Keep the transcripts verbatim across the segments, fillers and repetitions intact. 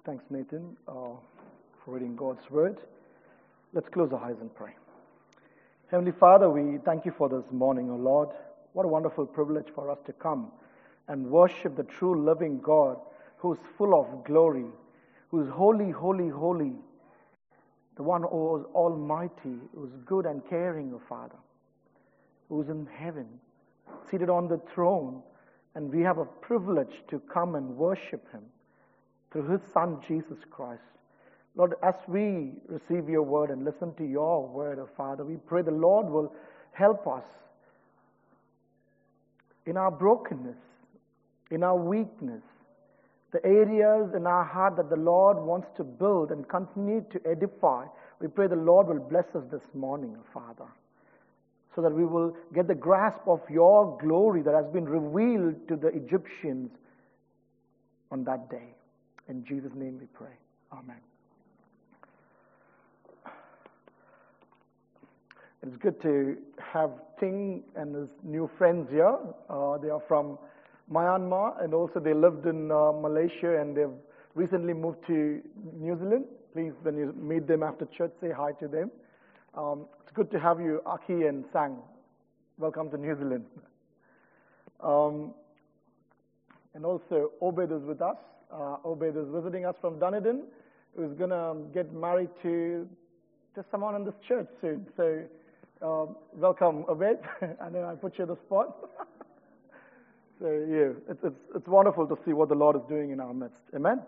Thanks, Nathan, uh, for reading God's Word. Let's close our eyes and pray. Heavenly Father, we thank you for this morning, O Lord. What a wonderful privilege for us to come and worship the true living God who is full of glory, who is holy, holy, holy, the one who is almighty, who is good and caring, O Father, who is in heaven, seated on the throne, and we have a privilege to come and worship Him through His Son, Jesus Christ. Lord, as we receive your word and listen to your word, O Father, we pray the Lord will help us in our brokenness, in our weakness, the areas in our heart that the Lord wants to build and continue to edify. We pray the Lord will bless us this morning, O Father, so that we will get the grasp of your glory that has been revealed to the Egyptians on that day. In Jesus' name we pray. Amen. It's good to have Ting and his new friends here. Uh, they are from Myanmar, and also they lived in uh, Malaysia, and they've recently moved to New Zealand. Please, when you meet them after church, say hi to them. Um, it's good to have you, Aki and Sang. Welcome to New Zealand. Um, and also, Obed is with us. Uh, Obed is visiting us from Dunedin, who's going to get married to, to someone in this church soon. So, uh, welcome, Obed. And then I put you on the spot. So, yeah, it's, it's, it's wonderful to see what the Lord is doing in our midst. Amen?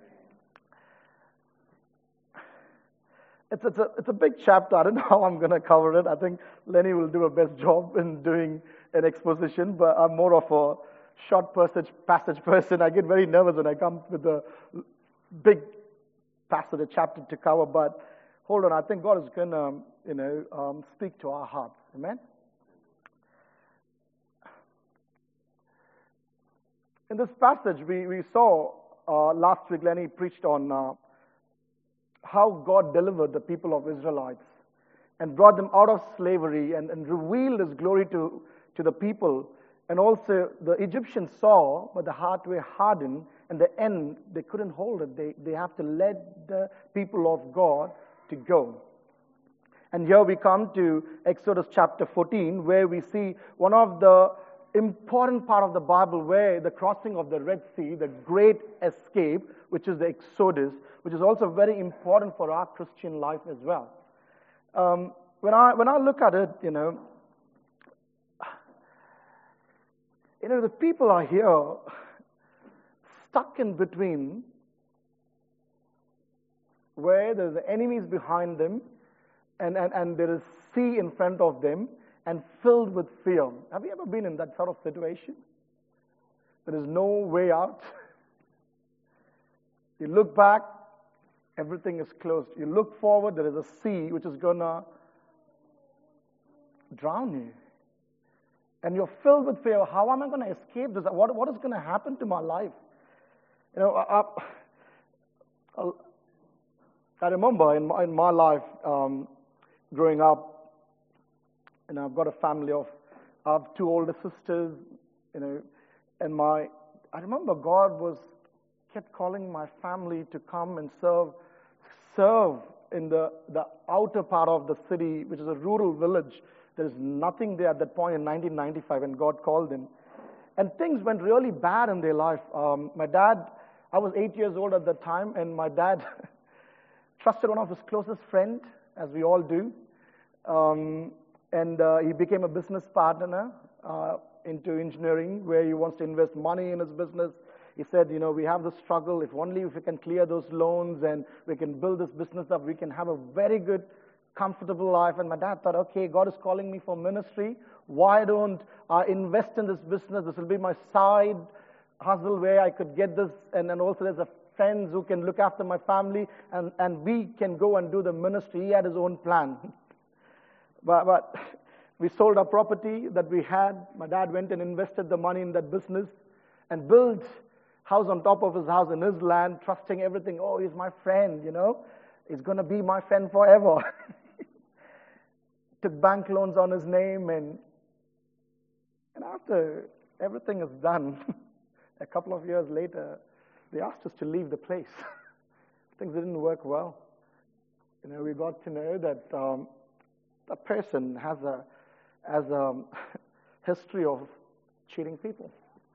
It's, it's, a, it's a big chapter. I don't know how I'm going to cover it. I think Lenny will do a best job in doing an exposition, but I'm more of a short passage, passage person. I get very nervous when I come with a big passage, a chapter to cover, but hold on, I think God is going to, you know, um, speak to our hearts. Amen? In this passage, we, we saw uh, last week, Lenny preached on uh, how God delivered the people of Israelites and brought them out of slavery and, and revealed His glory to, to the people. And also, the Egyptians saw, but the heart were hardened, and the end, they couldn't hold it. They, they have to let the people of God to go. And here we come to Exodus chapter fourteen, where we see one of the important part of the Bible, where the crossing of the Red Sea, the great escape, which is the Exodus, which is also very important for our Christian life as well. Um, when I when I look at it, you know, you know, the people are here stuck in between, where there's enemies behind them, and, and, and there is sea in front of them, and filled with fear. Have you ever been in that sort of situation? There is no way out. You look back, everything is closed. You look forward, there is a sea which is going to drown you. And you're filled with fear. How am I going to escape this? What, what is going to happen to my life? You know, I, I, I remember in my, in my life, um, growing up, you know, I've got a family of, I have two older sisters, you know, and my, I remember God was, kept calling my family to come and serve, serve in the, the outer part of the city, which is a rural village. There's nothing there at that point in nineteen ninety-five when God called them. And things went really bad in their life. Um, my dad, I was eight years old at that time, and my dad trusted one of his closest friends, as we all do. Um, and uh, he became a business partner uh, into engineering, where he wants to invest money in his business. He said, you know, we have this struggle. If only if we can clear those loans and we can build this business up, we can have a very good, comfortable life. And my dad thought, okay, God is calling me for ministry. Why don't I invest in this business? This will be my side hustle where I could get this. And then also there's a friends who can look after my family, and, and we can go and do the ministry. He had his own plan. but, but we sold our property that we had. My dad went and invested the money in that business and built house on top of his house in his land, trusting everything. Oh, he's my friend, you know. He's going to be my friend forever. Took bank loans on his name, and and after everything is done, a couple of years later, they asked us to leave the place. things didn't work well. You know, we got to know that um, that person has a has a history of cheating people.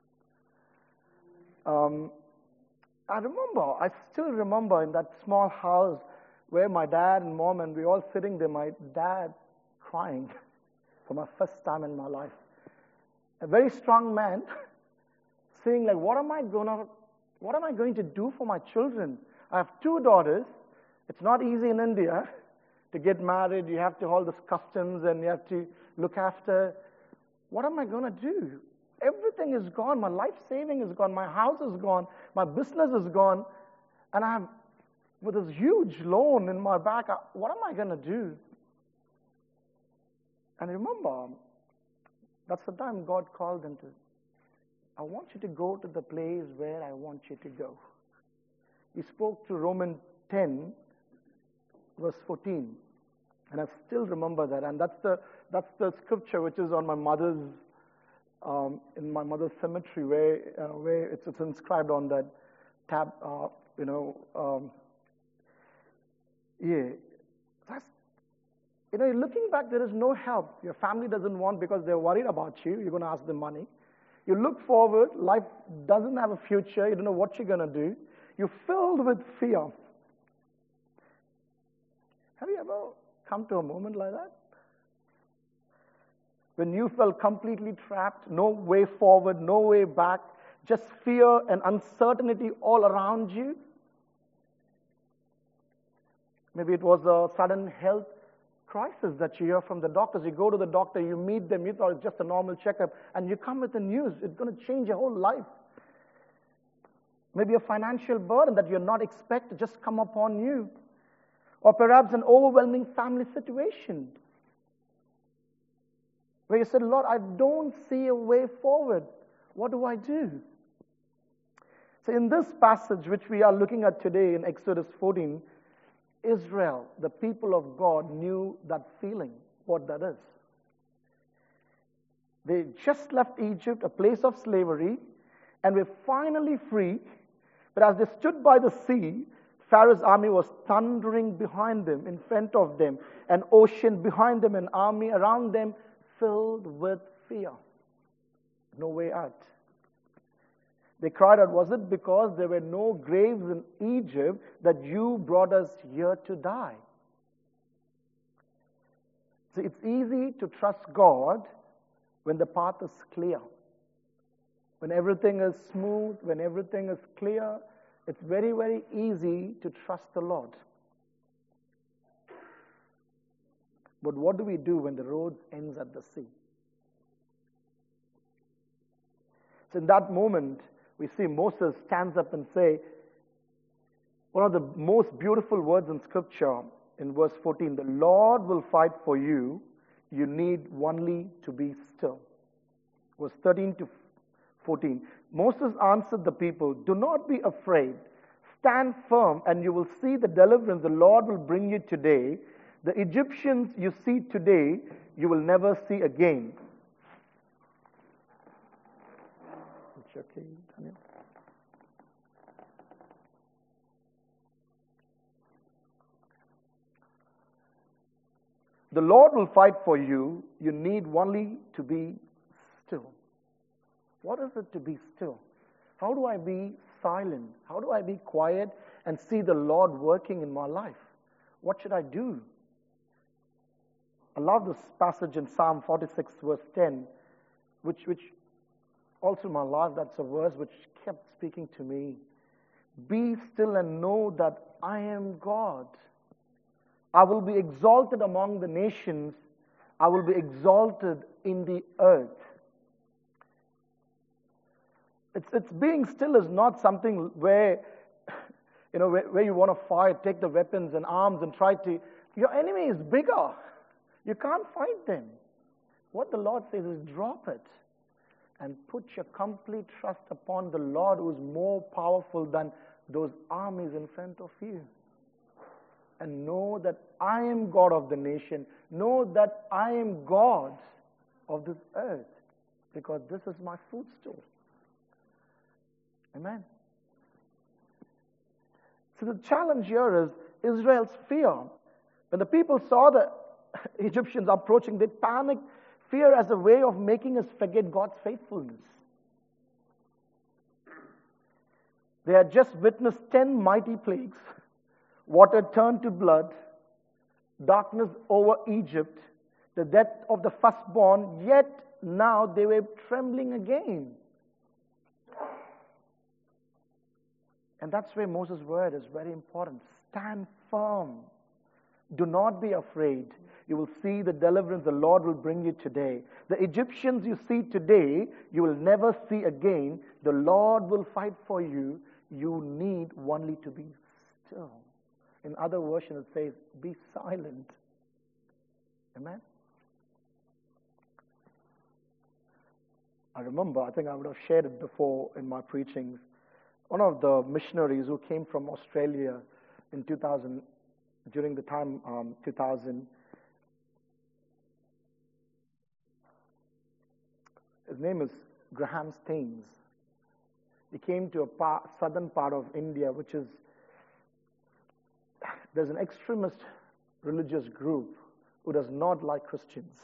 Um, I remember, I still remember in that small house where my dad and mom and we all sitting there, my dad crying for my first time in my life. A very strong man saying like, what am I gonna, what am I going to do for my children? I have two daughters. It's not easy in India to get married. You have to hold these customs and you have to look after. What am I gonna do? Everything is gone. My life saving is gone. My house is gone. My business is gone. And I'm with this huge loan in my back. What am I going to do? And remember, that's the time God called him to. I want you to go to the place where I want you to go. He spoke to Romans ten, verse fourteen. And I still remember that. And that's the that's the scripture which is on my mother's Um, in my mother's cemetery, where uh, where it's, it's inscribed on that tab, uh, you know, um, yeah. That's, you know, looking back, there is no help. Your family doesn't want because they're worried about you. You're going to ask them money. You look forward. Life doesn't have a future. You don't know what you're going to do. You're filled with fear. Have you ever come to a moment like that? When you felt completely trapped, no way forward, no way back, just fear and uncertainty all around you? Maybe it was a sudden health crisis that you hear from the doctors. You go to the doctor, you meet them, you thought it's just a normal checkup, and you come with the news. It's going to change your whole life. Maybe a financial burden that you're not expected just come upon you. Or perhaps an overwhelming family situation, where you said, Lord, I don't see a way forward. What do I do? So in this passage which we are looking at today in Exodus fourteen, Israel, the people of God, knew that feeling, what that is. They just left Egypt, a place of slavery, and were finally free. But as they stood by the sea, Pharaoh's army was thundering behind them, in front of them, an ocean behind them, an army around them, filled with fear. No way out. They cried out, was it because there were no graves in Egypt that you brought us here to die? See, it's easy to trust God when the path is clear. When everything is smooth, when everything is clear, it's very, very easy to trust the Lord. But what do we do when the road ends at the sea? So in that moment, we see Moses stands up and say, one of the most beautiful words in Scripture in verse fourteen, the Lord will fight for you, you need only to be still. Verse thirteen to fourteen, Moses answered the people, do not be afraid, stand firm and you will see the deliverance the Lord will bring you today. The Egyptians you see today, you will never see again. It's okay, Daniel. The Lord will fight for you. You need only to be still. What is it to be still? How do I be silent? How do I be quiet and see the Lord working in my life? What should I do? I love this passage in Psalm forty-six, verse ten, which, which also in my life, that's a verse which kept speaking to me. Be still and know that I am God. I will be exalted among the nations. I will be exalted in the earth. It's, it's being still is not something where, you know, where, where you want to fight, take the weapons and arms and try to. Your enemy is bigger. You can't fight them. What the Lord says is drop it and put your complete trust upon the Lord, who is more powerful than those armies in front of you. And know that I am God of the nation. Know that I am God of this earth, because this is my footstool. Amen. So the challenge here is Israel's fear. When the people saw the Egyptians approaching, they panicked. Fear as a way of making us forget God's faithfulness. They had just witnessed ten mighty plagues. Water turned to blood. Darkness over Egypt. The death of the firstborn. Yet now they were trembling again. And that's where Moses' word is very important. Stand firm. Do not be afraid. You will see the deliverance the Lord will bring you today. The Egyptians you see today, you will never see again. The Lord will fight for you. You need only to be still. In other versions it says, be silent. Amen? I remember, I think I would have shared it before in my preachings. One of the missionaries who came from Australia in two thousand, during the time um, two thousand, his name is Graham Staines. He came to a part, southern part of India, which is, there's an extremist religious group who does not like Christians.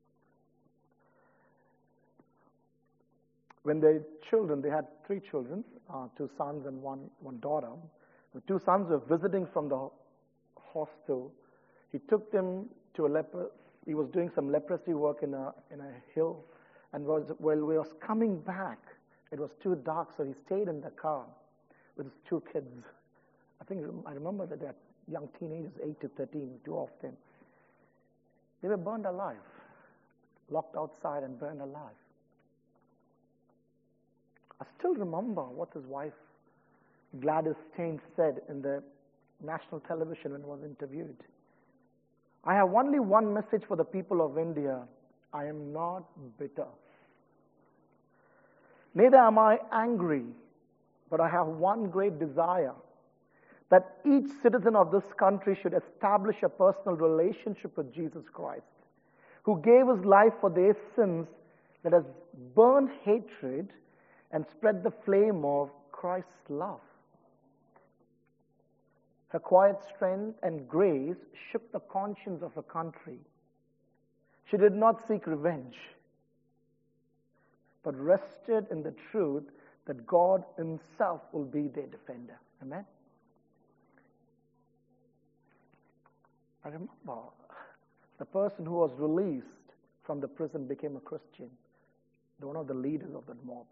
When they children, they had three children, uh, two sons and one, one daughter. The two sons were visiting from the hostel. He took them to a leper. He was doing some leprosy work in a in a hill, and was while we was coming back, it was too dark, so he stayed in the car with his two kids. I think I remember that they are young teenagers, eight to thirteen, two of them. They were burned alive, locked outside and burned alive. I still remember what his wife, Gladys Staines, said in the national television when he was interviewed. I have only one message for the people of India. I am not bitter. Neither am I angry, but I have one great desire, that each citizen of this country should establish a personal relationship with Jesus Christ, who gave his life for their sins, that has burned hatred and spread the flame of Christ's love. Her quiet strength and grace shook the conscience of her country. She did not seek revenge, but rested in the truth that God himself will be their defender. Amen? I remember the person who was released from the prison became a Christian, one of the leaders of that mob.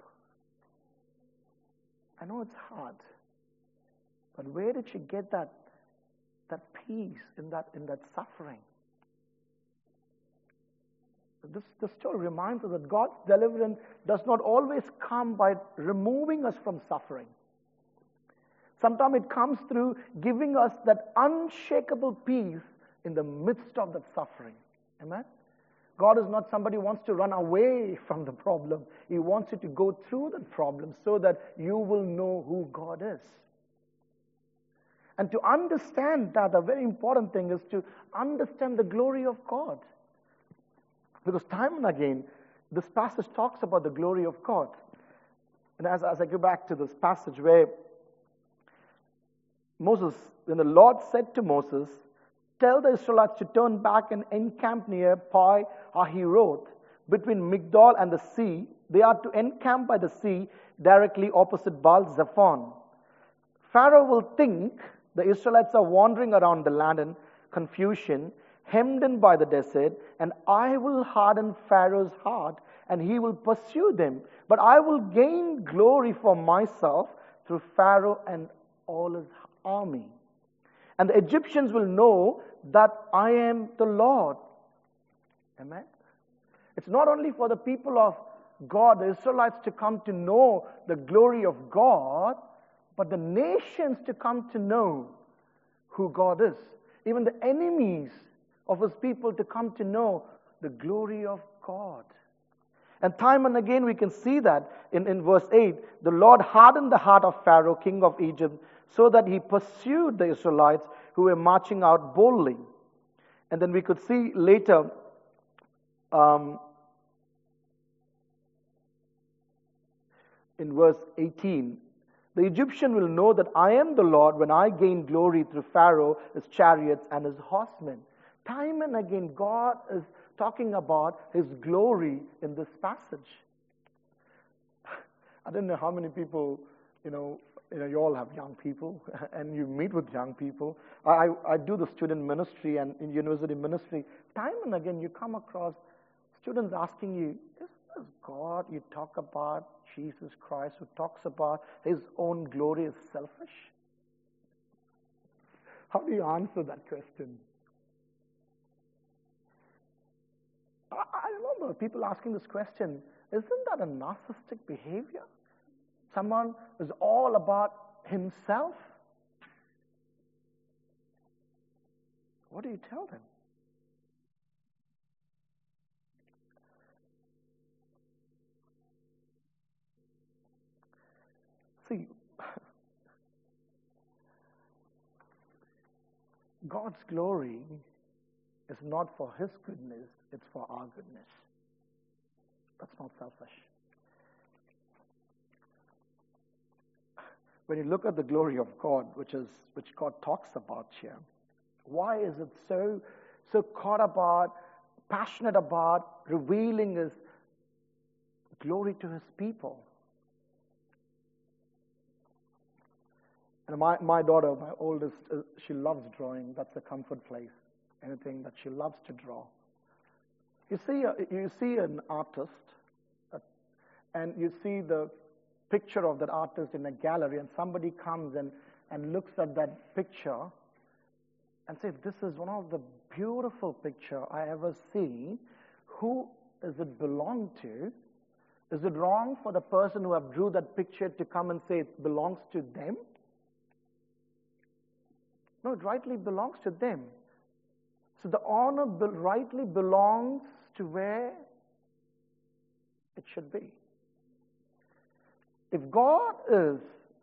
I know it's hard, but where did she get that, that peace in that, in that suffering? This, this story reminds us that God's deliverance does not always come by removing us from suffering. Sometimes it comes through giving us that unshakable peace in the midst of that suffering. Amen? God is not somebody who wants to run away from the problem. He wants you to go through the problem so that you will know who God is. And to understand that, a very important thing is to understand the glory of God. Because time and again, this passage talks about the glory of God. And as, as I go back to this passage where Moses, when the Lord said to Moses, tell the Israelites to turn back and encamp near Pi Hahiroth, between Migdol and the sea. They are to encamp by the sea, directly opposite Baal Zephon. Pharaoh will think the Israelites are wandering around the land in confusion, hemmed in by the desert, and I will harden Pharaoh's heart, and he will pursue them. But I will gain glory for myself through Pharaoh and all his army. And the Egyptians will know that I am the Lord. Amen? It's not only for the people of God, the Israelites, to come to know the glory of God, but the nations to come to know who God is. Even the enemies of his people to come to know the glory of God. And time and again we can see that in, in verse eight. The Lord hardened the heart of Pharaoh, king of Egypt, so that he pursued the Israelites who were marching out boldly. And then we could see later, um, in verse eighteen, The Egyptian will know that I am the Lord when I gain glory through Pharaoh, his chariots, and his horsemen. Time and again, God is talking about his glory in this passage. I don't know how many people, you know, you know, you all have young people, and you meet with young people. I, I do the student ministry and in university ministry. Time and again, you come across students asking you, is this God you talk about, Jesus Christ, who talks about his own glory, is selfish? How do you answer that question? I, I remember people asking this question, isn't that a narcissistic behavior? Someone is all about himself? What do you tell them? See, God's glory is not for his goodness, it's for our goodness. That's not selfish. When you look at the glory of God, which is which God talks about here, why is it so so caught about, passionate about revealing his glory to his people? And my, my daughter, my oldest, uh, she loves drawing. That's a comfort place. Anything that she loves to draw. You see, a, you see an artist, uh, and you see the picture of that artist in a gallery, and somebody comes and, and looks at that picture and says, this is one of the beautiful picture I ever seen. Who does it belong to? Is it wrong for the person who have drew that picture to come and say it belongs to them? No, it rightly belongs to them. So the honor be- rightly belongs to where it should be. If God is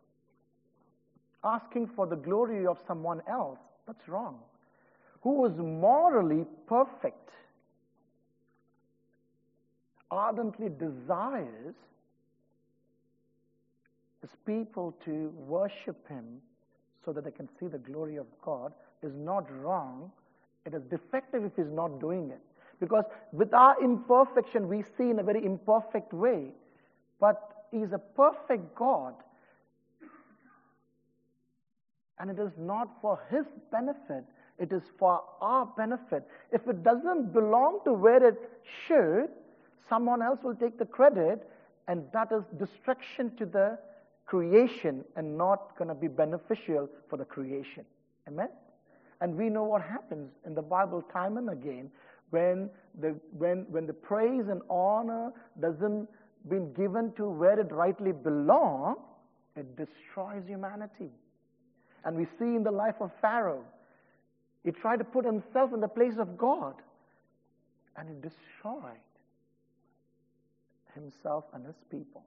asking for the glory of someone else, that's wrong. Who is morally perfect, ardently desires his people to worship him so that they can see the glory of God, is not wrong. It is defective if he's not doing it. Because with our imperfection, we see in a very imperfect way. But he's a perfect God. And it is not for his benefit. It is for our benefit. If it doesn't belong to where it should, someone else will take the credit, and that is destruction to the creation and not going to be beneficial for the creation. Amen? And we know what happens in the Bible time and again when the when when the praise and honor doesn't been given to where it rightly belongs, it destroys humanity. And we see in the life of Pharaoh, he tried to put himself in the place of God, and he destroyed himself and his people.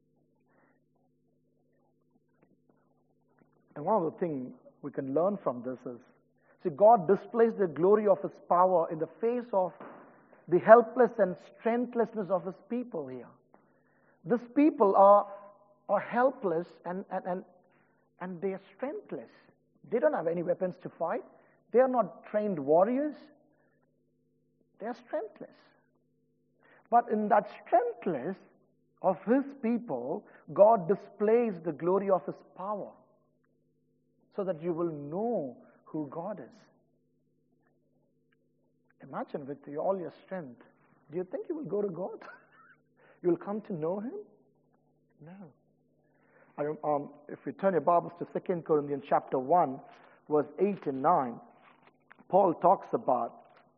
And one of the things we can learn from this is, see, God displays the glory of his power in the face of the helpless and strengthlessness of his people here. These people are, are helpless and, and, and, and they are strengthless. They don't have any weapons to fight. They are not trained warriors. They are strengthless. But in that strengthless of his people, God displays the glory of his power so that you will know who God is. Imagine with your, all your strength, do you think you will go to God? You will come to know him? No. I, um, if we turn your Bibles to Second Corinthians chapter one, verse eight and nine, Paul talks about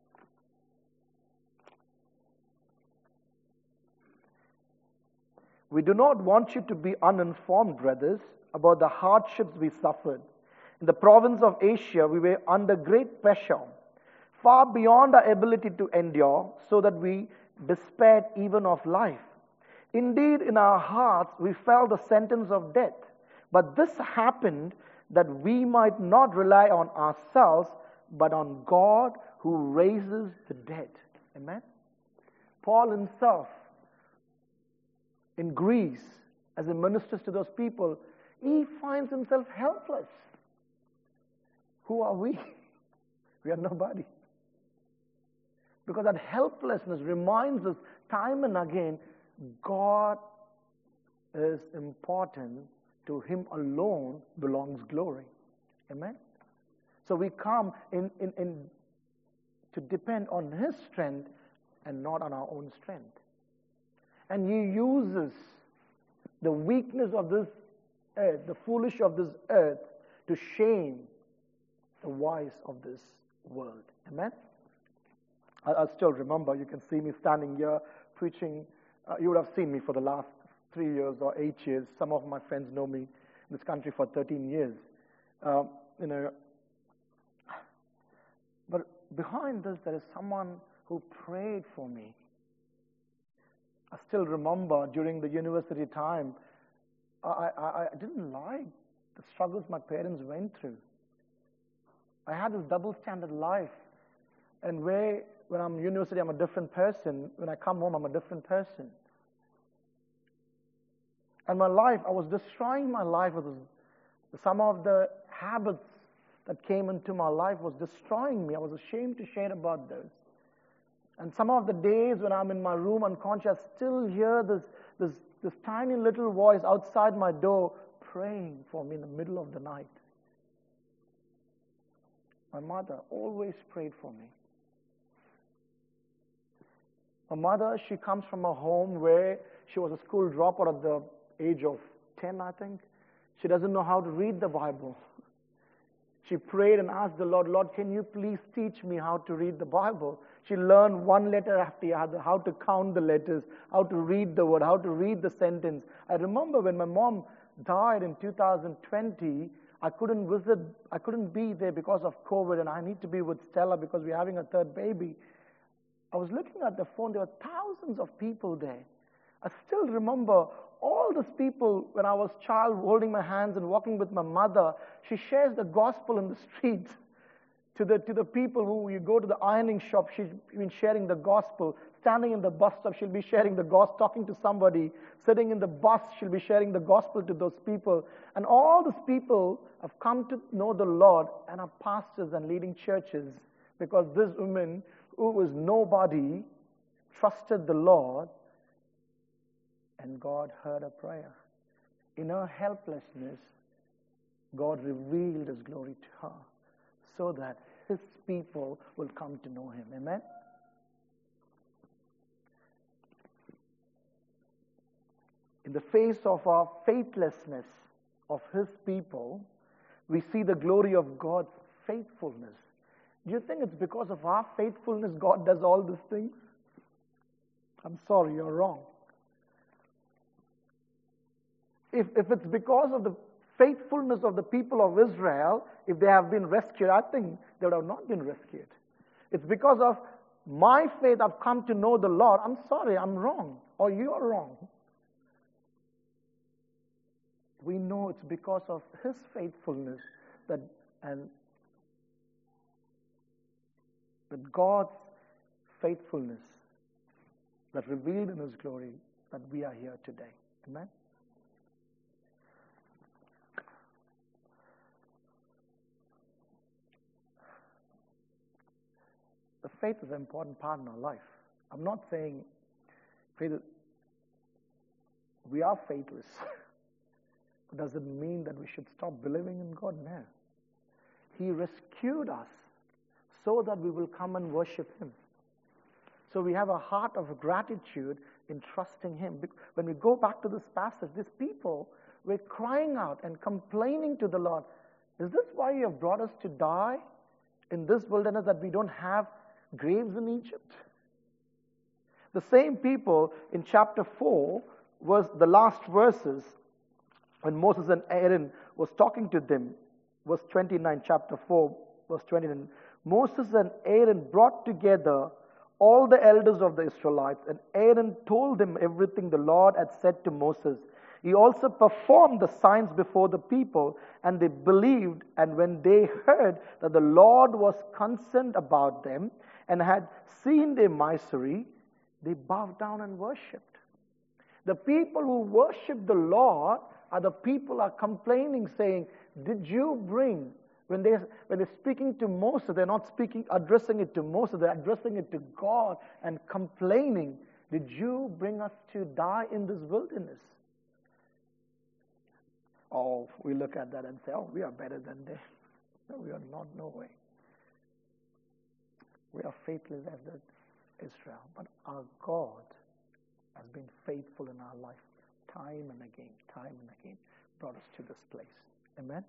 we do not want you to be uninformed, brothers, about the hardships we suffered. In the province of Asia, we were under great pressure, far beyond our ability to endure, so that we despaired even of life. Indeed, in our hearts, we felt the sentence of death. But this happened that we might not rely on ourselves, but on God who raises the dead. Amen? Paul himself, in Greece, as he ministers to those people, he finds himself helpless. Who are we? We are nobody. Because that helplessness reminds us time and again, God is important. To him alone belongs glory. Amen? So we come in, in, in to depend on his strength and not on our own strength. And he uses the weakness of this earth, the foolish of this earth, to shame the wise of this world. Amen? I, I still remember, you can see me standing here preaching. Uh, you would have seen me for the last three years or eight years. Some of my friends know me in this country for thirteen years. Uh, you know, but behind this, there is someone who prayed for me. I still remember during the university time, I, I, I didn't like the struggles my parents went through. I had this double standard life. And where, when I'm in university, I'm a different person. When I come home, I'm a different person. And my life, I was destroying my life with some of the habits that came into my life was destroying me. I was ashamed to share about those. And some of the days when I'm in my room unconscious, I still hear this, this, this tiny little voice outside my door praying for me in the middle of the night. My mother always prayed for me. My mother, she comes from a home where she was a school dropout at the age of ten, I think. She doesn't know how to read the Bible. She prayed and asked the Lord, Lord, can you please teach me how to read the Bible? She learned one letter after the other, how to count the letters, how to read the word, how to read the sentence. I remember when my mom died in two thousand twenty, I couldn't visit, I couldn't be there because of COVID, and I need to be with Stella because we're having a third baby. I was looking at the phone, there were thousands of people there. I still remember all these people, when I was a child, holding my hands and walking with my mother. She shares the gospel in the street. To the, to the people who you go to the ironing shop, she's been sharing the gospel. Standing in the bus stop, she'll be sharing the gospel, talking to somebody. Sitting in the bus, she'll be sharing the gospel to those people. And all these people have come to know the Lord and are pastors and leading churches because this woman, who was nobody, trusted the Lord, and God heard her prayer. In her helplessness, God revealed his glory to her so that his people will come to know him. Amen? In the face of our faithlessness of his people, we see the glory of God's faithfulness. Do you think it's because of our faithfulness God does all these things? I'm sorry, you're wrong. If, if it's because of the faithfulness of the people of Israel, if they have been rescued, I think they would have not been rescued. It's because of my faith I've come to know the Lord. I'm sorry, I'm wrong, or you are wrong. We know it's because of his faithfulness that and that God's faithfulness that revealed in his glory that we are here today. Amen? The faith is an important part in our life. I'm not saying faith is, we are faithless. But does it mean that we should stop believing in God? No. He rescued us so that we will come and worship him. So we have a heart of gratitude in trusting him. When we go back to this passage, these people were crying out and complaining to the Lord, is this why you have brought us to die in this wilderness, that we don't have graves in Egypt? The same people in chapter four was the last verses when Moses and Aaron was talking to them. Verse twenty-nine, chapter four, verse twenty-nine. Moses and Aaron brought together all the elders of the Israelites, and Aaron told them everything the Lord had said to Moses. He also performed the signs before the people, and they believed. And when they heard that the Lord was concerned about them and had seen their misery, they bowed down and worshipped. The people who worshiped the Lord other people are complaining, saying, did you bring, when, they, when they're speaking to Moses, they're not speaking, addressing it to Moses, they're addressing it to God and complaining, did you bring us to die in this wilderness? Oh, we look at that and say, oh, we are better than them. No, we are not, no way. We are faithless as Israel, but our God has been faithful in our life time and again, time and again, brought us to this place. Amen?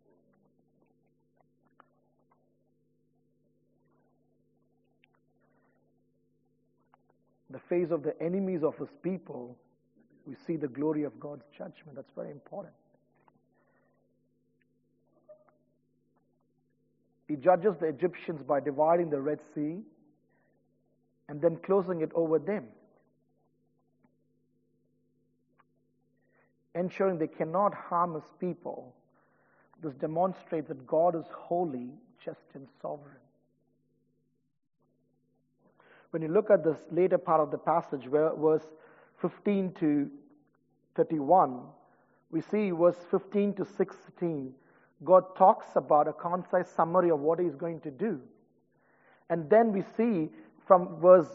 The face of the enemies of his people, we see the glory of God's judgment. That's very important. He judges the Egyptians by dividing the Red Sea and then closing it over them, ensuring they cannot harm his people. This demonstrates that God is holy, just, and sovereign. When you look at this later part of the passage, where verse fifteen to thirty-one, we see verse fifteen to sixteen, God talks about a concise summary of what he's going to do. And then we see from verse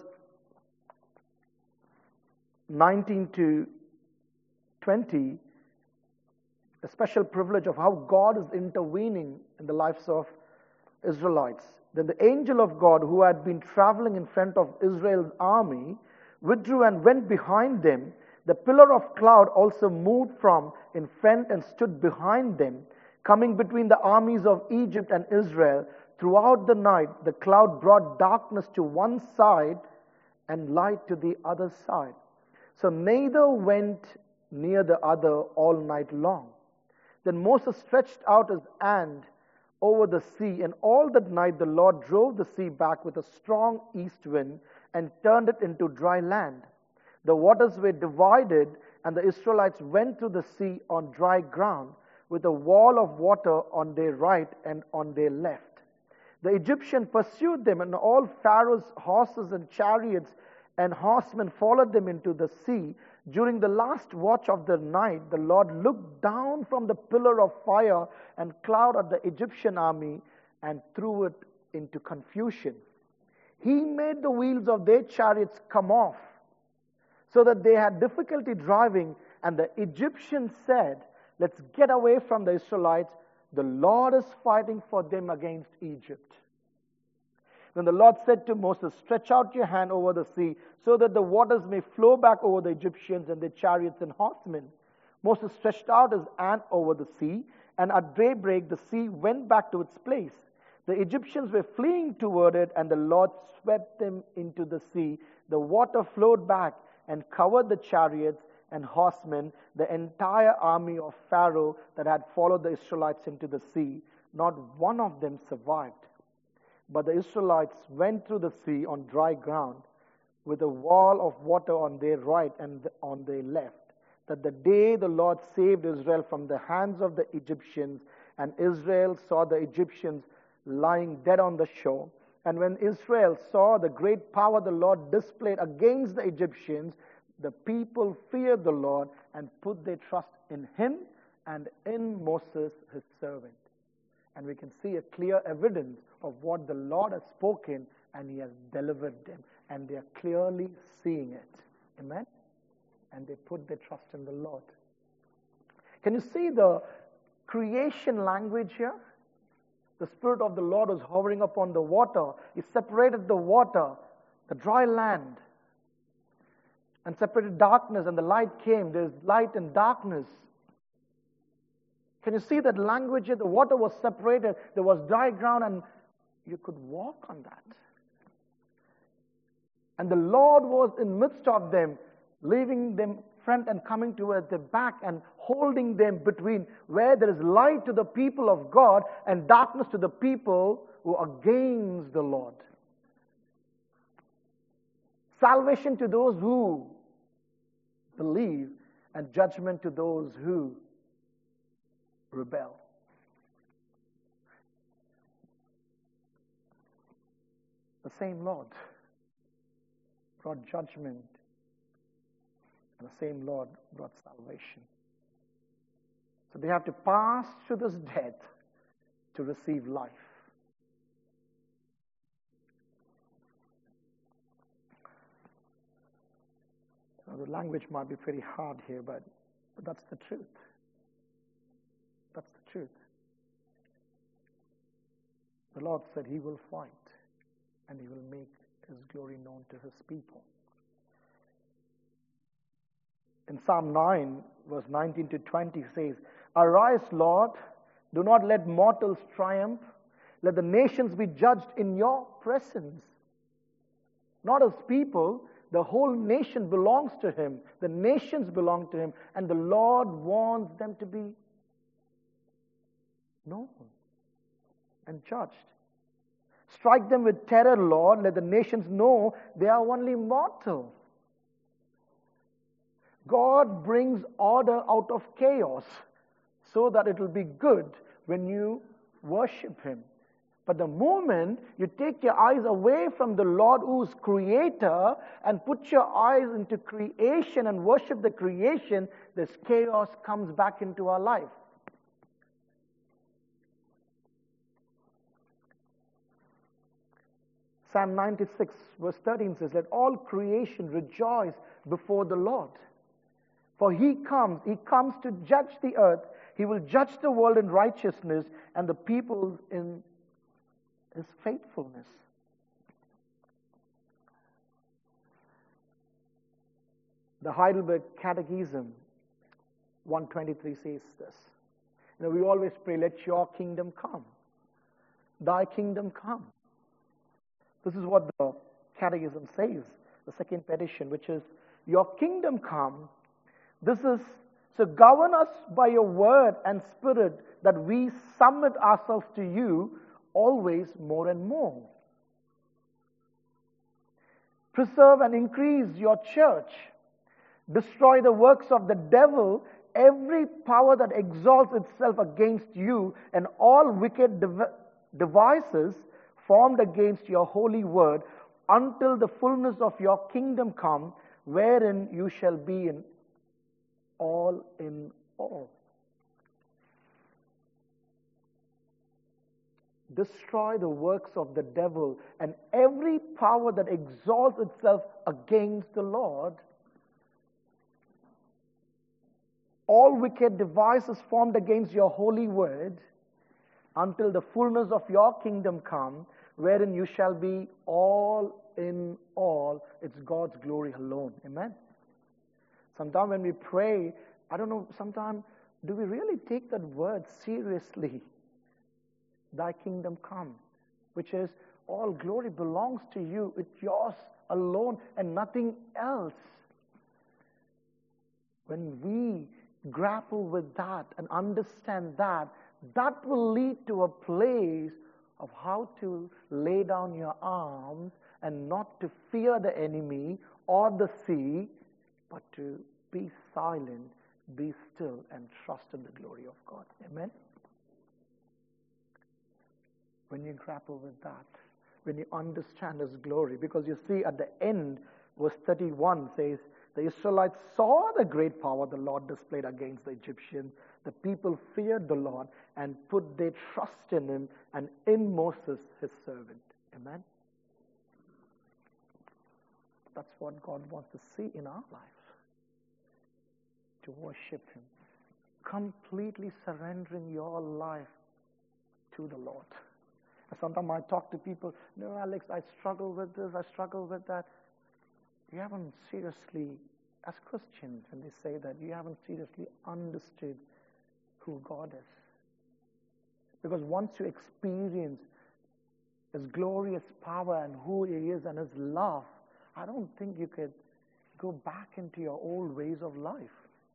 nineteen to twenty, a special privilege of how God is intervening in the lives of Israelites. Then the angel of God, who had been traveling in front of Israel's army, withdrew and went behind them. The pillar of cloud also moved from in front and stood behind them, coming between the armies of Egypt and Israel. Throughout the night, the cloud brought darkness to one side and light to the other side. So neither went near the other all night long. Then Moses stretched out his hand over the sea, and all that night the Lord drove the sea back with a strong east wind and turned it into dry land. The waters were divided, and the Israelites went through the sea on dry ground, with a wall of water on their right and on their left. The Egyptians pursued them, and all Pharaoh's horses and chariots and horsemen followed them into the sea. During the last watch of the night, the Lord looked down from the pillar of fire and cloud at the Egyptian army and threw it into confusion. He made the wheels of their chariots come off, so that they had difficulty driving, and the Egyptians said, let's get away from the Israelites. The Lord is fighting for them against Egypt. Then the Lord said to Moses, stretch out your hand over the sea, so that the waters may flow back over the Egyptians and their chariots and horsemen. Moses stretched out his hand over the sea, and at daybreak the sea went back to its place. The Egyptians were fleeing toward it, and the Lord swept them into the sea. The water flowed back and covered the chariots and horsemen, the entire army of Pharaoh that had followed the Israelites into the sea. Not one of them survived. But the Israelites went through the sea on dry ground, with a wall of water on their right and on their left. That the day the Lord saved Israel from the hands of the Egyptians, and Israel saw the Egyptians lying dead on the shore. And when Israel saw the great power the Lord displayed against the Egyptians, the people feared the Lord and put their trust in him and in Moses, his servant. And we can see a clear evidence of what the Lord has spoken, and he has delivered them. And they are clearly seeing it. Amen? And they put their trust in the Lord. Can you see the creation language here? The Spirit of the Lord was hovering upon the water. He separated the water, the dry land, and separated darkness, and the light came. There's light and darkness. Can you see that language here? The water was separated. There was dry ground, and you could walk on that. And the Lord was in midst of them, leaving them front and coming towards the back and holding them between where there is light to the people of God and darkness to the people who are against the Lord. Salvation to those who believe, and judgment to those who rebel. The same Lord brought judgment, and the same Lord brought salvation. So they have to pass through this death to receive life. Now, the language might be pretty hard here, but, but that's the truth. That's the truth. The Lord said He will fight and He will make His glory known to His people. In Psalm nine, verse nineteen to twenty says, "Arise, Lord, do not let mortals triumph. Let the nations be judged in your presence." Not as people, the whole nation belongs to Him. The nations belong to Him, and the Lord wants them to be known and judged. "Strike them with terror, Lord. Let the nations know they are only mortal." God brings order out of chaos so that it will be good when you worship Him. But the moment you take your eyes away from the Lord who is creator and put your eyes into creation and worship the creation, this chaos comes back into our life. Psalm ninety-six verse thirteen says, "Let all creation rejoice before the Lord. For He comes, He comes to judge the earth. He will judge the world in righteousness and the peoples in His faithfulness." The Heidelberg Catechism one twenty-three says this. You know, we always pray, "Let your kingdom come. Thy kingdom come." This is what the Catechism says, the second petition, which is, "Your kingdom come. This is, so govern us by your word and spirit that we submit ourselves to you always more and more. Preserve and increase your church. Destroy the works of the devil, every power that exalts itself against you, and all wicked dev- devices formed against your holy word, until the fullness of your kingdom come, wherein you shall be in all in all." Destroy the works of the devil and every power that exalts itself against the Lord. All wicked devices formed against your holy word, until the fullness of your kingdom come, wherein you shall be all in all. It's God's glory alone. Amen? Sometimes when we pray, I don't know, sometimes do we really take that word seriously? Thy kingdom come, which is all glory belongs to you. It's yours alone and nothing else. When we grapple with that and understand that, that will lead to a place of how to lay down your arms and not to fear the enemy or the sea, but to be silent, be still, and trust in the glory of God. Amen? When you grapple with that, when you understand His glory, because you see at the end, verse thirty-one says, "The Israelites saw the great power the Lord displayed against the Egyptians. The people feared the Lord and put their trust in Him and in Moses, His servant." Amen? That's what God wants to see in our life. To worship Him. Completely surrendering your life to the Lord. Sometimes I talk to people, "No, Alex, I struggle with this, I struggle with that." You haven't seriously, as Christians, when they say that, you haven't seriously understood who God is. Because once you experience His glorious power and who He is and His love, I don't think you could go back into your old ways of life.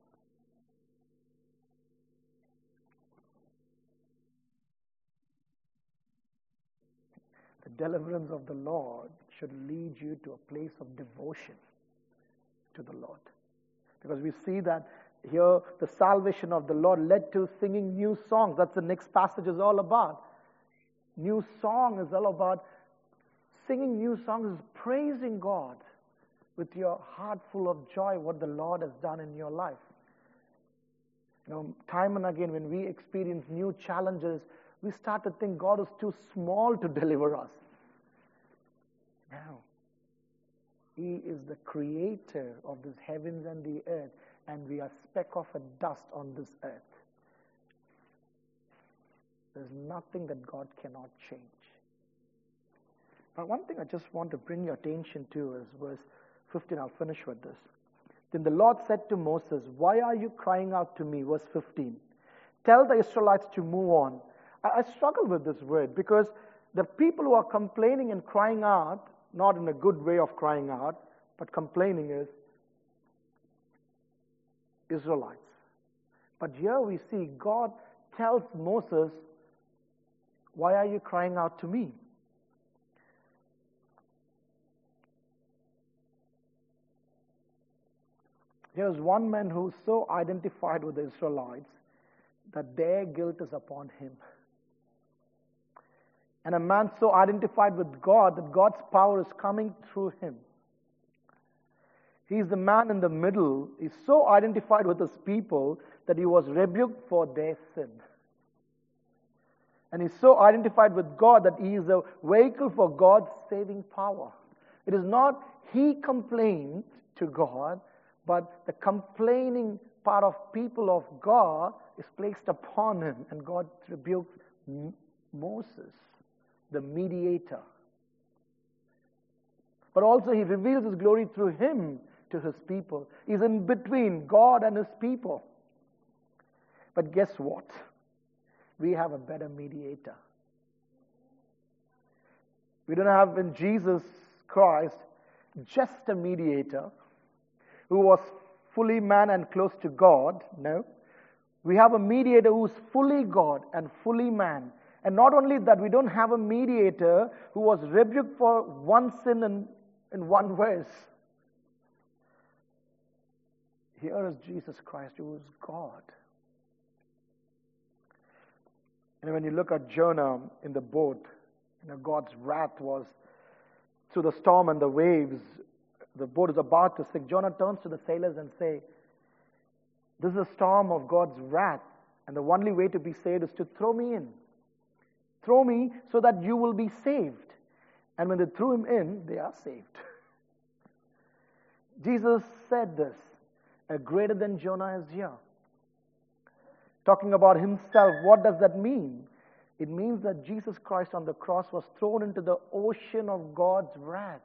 The deliverance of the Lord should lead you to a place of devotion to the Lord. Because we see that here the salvation of the Lord led to singing new songs. That's the next passage is all about. New song is all about singing new songs, is praising God with your heart full of joy what the Lord has done in your life. You know, time and again, when we experience new challenges, we start to think God is too small to deliver us. No. He is the creator of this heavens and the earth, and we are speck of a dust on this earth. There's nothing that God cannot change. But one thing I just want to bring your attention to is verse fifteen. I'll finish with this. Then the Lord said to Moses, "Why are you crying out to me?" Verse fifteen. "Tell the Israelites to move on." I, I struggle with this word because the people who are complaining and crying out, not in a good way of crying out, but complaining is Israelites. But here we see God tells Moses, "Why are you crying out to me?" Here's one man who's so identified with the Israelites that their guilt is upon him. And a man so identified with God that God's power is coming through him. He's the man in the middle. He's so identified with his people that he was rebuked for their sin. And he's so identified with God that he is a vehicle for God's saving power. It is not he complained to God, but the complaining part of people of God is placed upon him, and God rebukes Moses, the mediator. But also he reveals his glory through him to his people. He's in between God and his people. But guess what? We have a better mediator. We don't have in Jesus Christ just a mediator who was fully man and close to God. No. We have a mediator who is fully God and fully man. And not only that, we don't have a mediator who was rebuked for one sin in, in one verse. Here is Jesus Christ, who is God. And when you look at Jonah in the boat, you know, God's wrath was through the storm and the waves. The boat is about to sink. Jonah turns to the sailors and says, "This is a storm of God's wrath, and the only way to be saved is to throw me in. Throw me so that you will be saved." And when they threw him in, they are saved. Jesus said this, "A greater than Jonah is here." Talking about himself, what does that mean? It means that Jesus Christ on the cross was thrown into the ocean of God's wrath.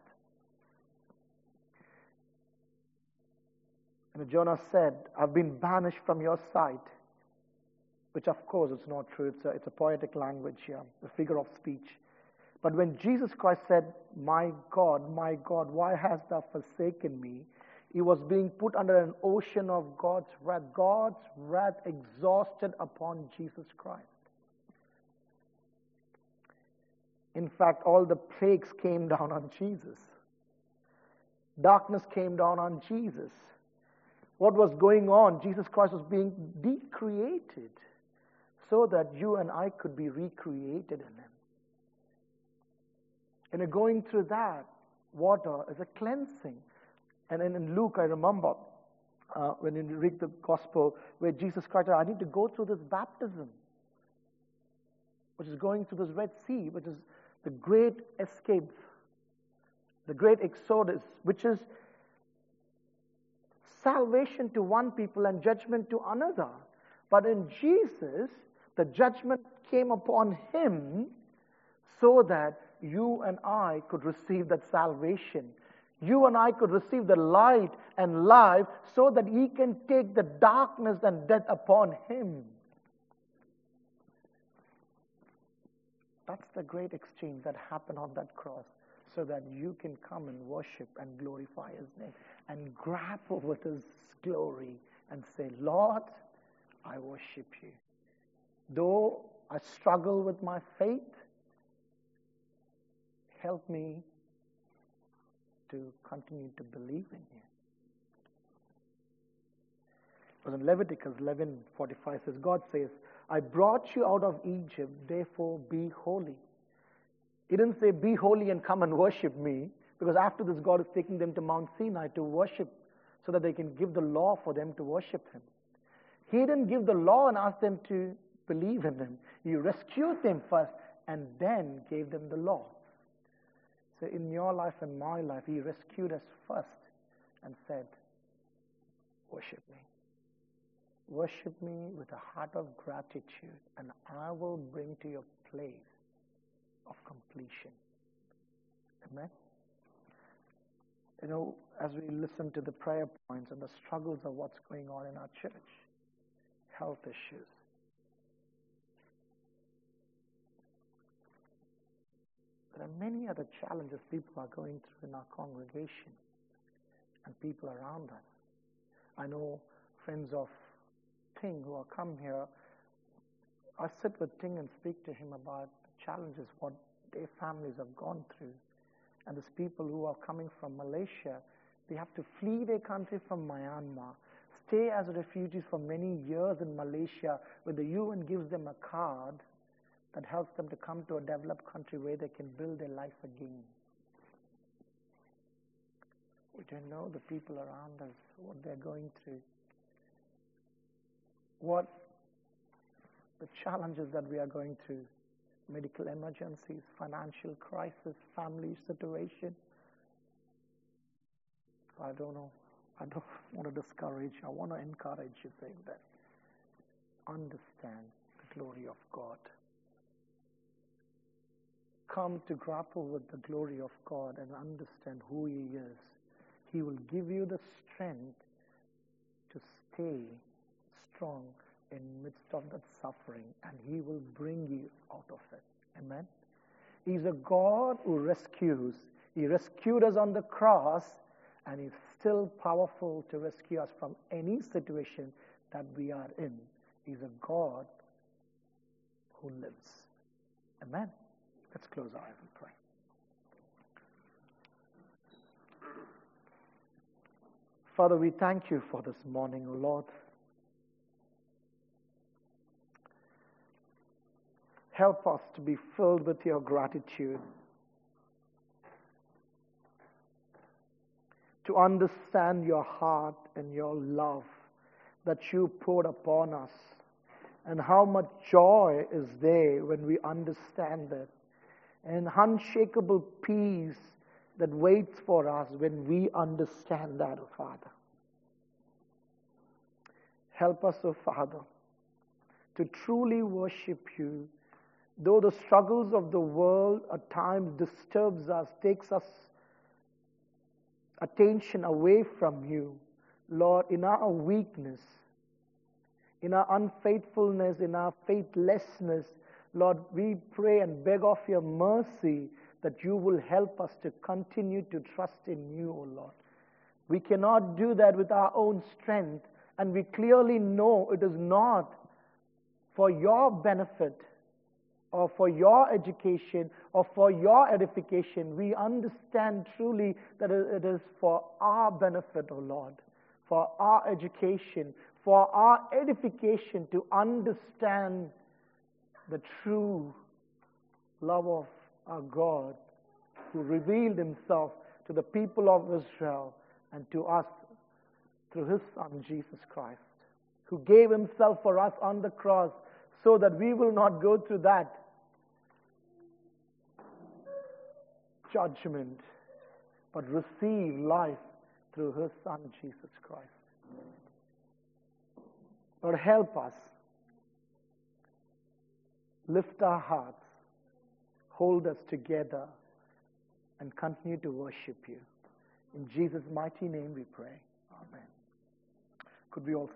And Jonah said, "I've been banished from your sight," which of course is not true. It's a, it's a poetic language here, a figure of speech. But when Jesus Christ said, "My God, my God, why hast thou forsaken me?" he was being put under an ocean of God's wrath. God's wrath exhausted upon Jesus Christ. In fact, all the plagues came down on Jesus. Darkness came down on Jesus. What was going on? Jesus Christ was being decreated so that you and I could be recreated in him. And going through that, water is a cleansing. And in Luke, I remember, uh, when you read the gospel, where Jesus Christ said, "I need to go through this baptism," which is going through this Red Sea, which is the great escape, the great exodus, which is salvation to one people and judgment to another. But in Jesus, the judgment came upon him so that you and I could receive that salvation. You and I could receive the light and life so that he can take the darkness and death upon him. That's the great exchange that happened on that cross, so that you can come and worship and glorify his name and grapple with his glory and say, "Lord, I worship you. Though I struggle with my faith, help me to continue to believe in you." But in Leviticus eleven forty-five says, God says, "I brought you out of Egypt, therefore be holy." He didn't say, "Be holy and come and worship me," because after this, God is taking them to Mount Sinai to worship so that they can give the law for them to worship him. He didn't give the law and ask them to believe in him. He rescued them first and then gave them the law. So in your life and my life, he rescued us first and said, worship me. Worship me with a heart of gratitude, and I will bring to your place of completion. Amen? You know, as we listen to the prayer points and the struggles of what's going on in our church, health issues, there are many other challenges people are going through in our congregation and people around us. I know friends of Ting who have come here. I sit with Ting and speak to him about the challenges, what their families have gone through. And there's people who are coming from Malaysia. They have to flee their country from Myanmar, stay as refugees for many years in Malaysia, where the U N gives them a card that helps them to come to a developed country where they can build their life again. We don't know the people around us, what they're going through, what the challenges that we are going through, medical emergencies, financial crisis, family situation. I don't know. I don't want to discourage you. I want to encourage you, saying that understand the glory of God. Come to grapple with the glory of God and understand who He is. He will give you the strength to stay strong in midst of that suffering, and He will bring you out of it. Amen? He's a God who rescues. He rescued us on the cross, and He's still powerful to rescue us from any situation that we are in. He's a God who lives. Amen? Let's close our eyes and pray. Father, we thank you for this morning, O Lord. Help us to be filled with your gratitude, to understand your heart and your love that you poured upon us, and how much joy is there when we understand it, and unshakable peace that waits for us when we understand that, O Father. Help us, O Father, to truly worship you, though the struggles of the world at times disturbs us, takes us attention away from you. Lord, in our weakness, in our unfaithfulness, in our faithlessness, Lord, we pray and beg of your mercy that you will help us to continue to trust in you, O Lord. We cannot do that with our own strength, and we clearly know it is not for your benefit or for your education or for your edification. We understand truly that it is for our benefit, O Lord, for our education, for our edification, to understand the true love of our God, who revealed Himself to the people of Israel and to us through His Son, Jesus Christ, who gave Himself for us on the cross so that we will not go through that judgment, but receive life through His Son, Jesus Christ. Lord, help us. Lift our hearts, hold us together, and continue to worship you. In Jesus' mighty name we pray. Amen. Could we all